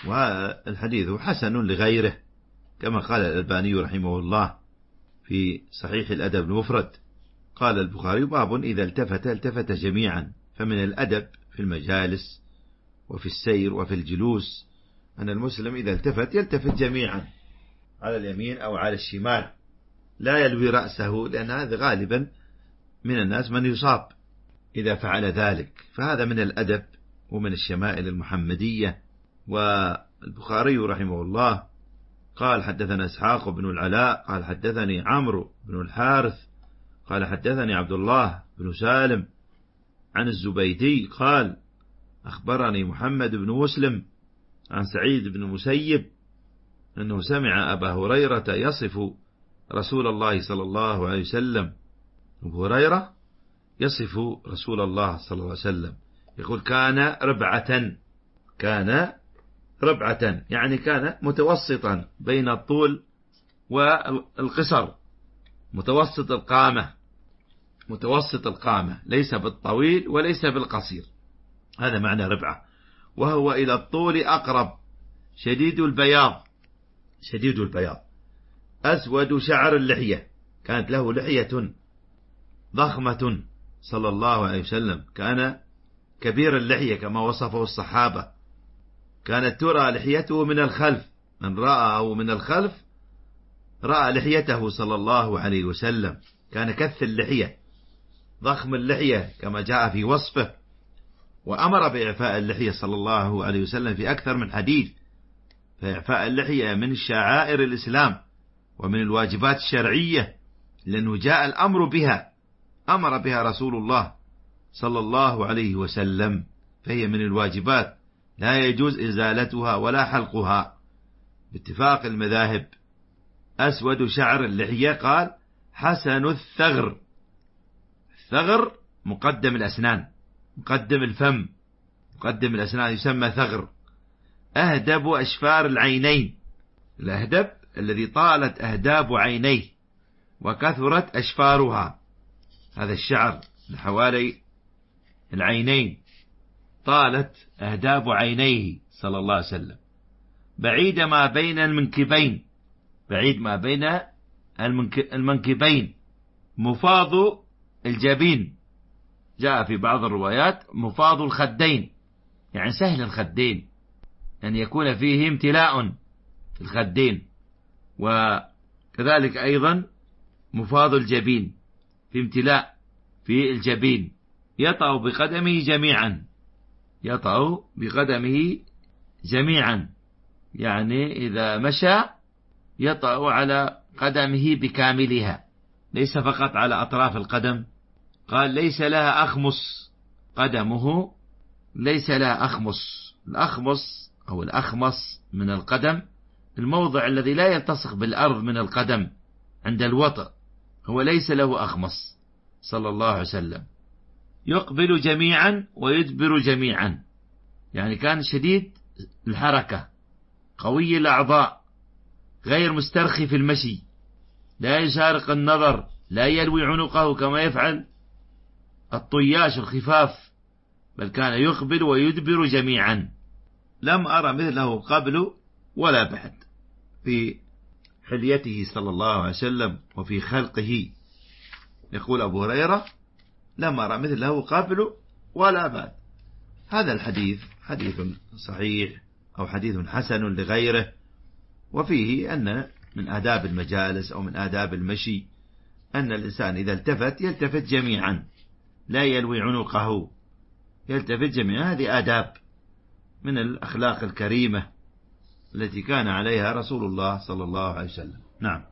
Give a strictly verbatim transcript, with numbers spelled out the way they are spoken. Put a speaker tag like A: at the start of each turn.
A: والحديث حسن لغيره كما قال الألباني رحمه الله في صحيح الأدب المفرد. قال البخاري: باب إذا التفت التفت جميعا. فمن الأدب في المجالس وفي السير وفي الجلوس أن المسلم إذا التفت يلتفت جميعا على اليمين أو على الشمال، لا يلوي رأسه، لأن هذا غالبا من الناس من يصاب إذا فعل ذلك. فهذا من الأدب ومن الشمائل المحمدية. والبخاري رحمه الله قال: حدثنا إسحاق بن العلاء قال حدثني عمرو بن الحارث قال حدثني عبد الله بن سالم عن الزبيدي قال: أخبرني محمد بن مسلم عن سعيد بن المسيب أنه سمع أبا هريرة يصف رسول الله صلى الله عليه وسلم. أبو هريرة يصف رسول الله صلى الله عليه وسلم يقول: كان ربعة، كان ربعة يعني كان متوسطا بين الطول والقصر، متوسط القامة، متوسط القامة، ليس بالطويل وليس بالقصير، هذا معنى ربعة. وهو إلى الطول أقرب، شديد البياض، شديد البياض، أسود شعر اللحية، كانت له لحية ضخمة صلى الله عليه وسلم، كان كبير اللحية كما وصفه الصحابة، كانت ترى لحيته من الخلف، من رآه من الخلف رأى لحيته صلى الله عليه وسلم، كان كث اللحية ضخم اللحية كما جاء في وصفه. وأمر بإعفاء اللحية صلى الله عليه وسلم في أكثر من حديث، فإعفاء اللحية من شعائر الإسلام ومن الواجبات الشرعية، لأنه جاء الأمر بها، أمر بها رسول الله صلى الله عليه وسلم، فهي من الواجبات لا يجوز إزالتها ولا حلقها باتفاق المذاهب. أسود شعر اللحية قال: حسن الثغر، الثغر مقدم الأسنان، مقدم الفم، مقدم الأسنان يسمى ثغر. أهدب أشفار العينين، الأهدب الذي طالت أهداب عينيه وكثرت أشفارها، هذا الشعر حوالي العينين، طالت أهداب عينيه صلى الله عليه وسلم. بعيد ما بين المنكبين، بعيد ما بين المنكبين، مفاض الجبين، جاء في بعض الروايات مفاض الخدين، يعني سهل الخدين، أن يكون فيه امتلاء في الخدين. وكذلك أيضا مفاض الجبين، في امتلاء في الجبين. يطأ بقدمه جميعا، يطأ بقدمه جميعا، يعني إذا مشى يطأ على قدمه بكاملها، ليس فقط على أطراف القدم. قال: ليس لها أخمص، قدمه ليس لها أخمص. الأخمص أو الأخمص من القدم الموضع الذي لا يلتصق بالأرض من القدم عند الوطأ، هو ليس له أخمص صلى الله عليه وسلم. يقبل جميعا ويدبر جميعا، يعني كان شديد الحركة، قوي الأعضاء، غير مسترخي في المشي، لا يشارق النظر، لا يلوي عنقه كما يفعل الطياش الخفاف، بل كان يقبل ويدبر جميعا. لم أرى مثله قبل ولا بعد في حليته صلى الله عليه وسلم وفي خلقه. يقول أبو هريرة: لم أرى مثله قبل ولا بعد. هذا الحديث حديث صحيح أو حديث حسن لغيره، وفيه أن من آداب المجالس أو من آداب المشي أن الإنسان إذا التفت يلتفت جميعا، لا يلوي عنقه، يلتفت جميعا. هذه آداب من الأخلاق الكريمة التي كان عليها رسول الله صلى الله عليه وسلم. نعم.